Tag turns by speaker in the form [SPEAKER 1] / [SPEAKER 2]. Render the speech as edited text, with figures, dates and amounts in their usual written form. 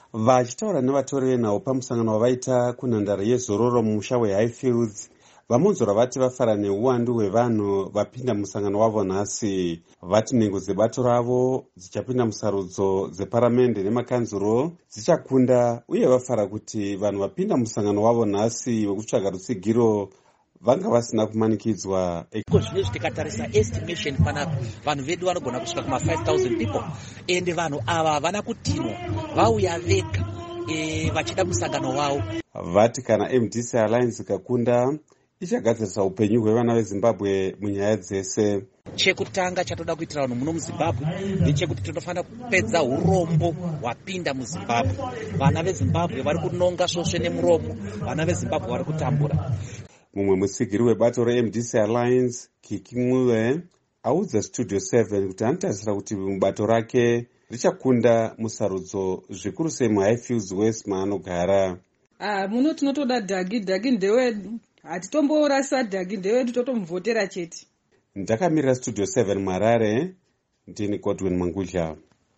[SPEAKER 1] Vachitaura nevatori venhau pamusangano wavaita kunhandare yezororo mumusha weHighfields, vamunzora vati vafara neuwandu hwevanhu vapinda musangano wavo nhasi. Vati nhengo dzebato ravo dzichapinda musarudzo dzeparamende nemakanzuro dzichakunda, uye vafara kuti vanhu vapinda musangano wavo nhasi wekutsvaga rutsigiro vanga vasina kumanikidzwa.
[SPEAKER 2] Zvino tikatarisa estimation panapa vanhu vedu vanogona kusvika kuma 5,000 people, ende vanhu ava havana kutinwa, vauya vega vachida musangano wavo.
[SPEAKER 1] Vati kana MDC Alliance ikakunda ichagadzirisa upenyu hwevana veZimbabwe munyaya dzese.
[SPEAKER 2] Chekutanga chatoda kuitira vanhu muno muZimbabwe ndechekuti tinofanira kupedza urombo hwapinda muZimbabwe. Vana veZimbabwe vari kunonga svosve nemuromo, vana veZimbabwe vari kutambura.
[SPEAKER 1] Mumwe mutsigiri webato reMDC Alliance, Kiki Mule, audza Studio 7 kuti anotarisira kuti mubato rake richakunda musarudzo zvikuru sei muHighfields West maanogara.
[SPEAKER 3] Muno tinotoda Dhagi ndewedu, hatitomborasa Dhagi ndewedu, totomuvhotera chete.
[SPEAKER 1] Ndakamirira Studio 7 Marare, ndini Godwin Mangudla.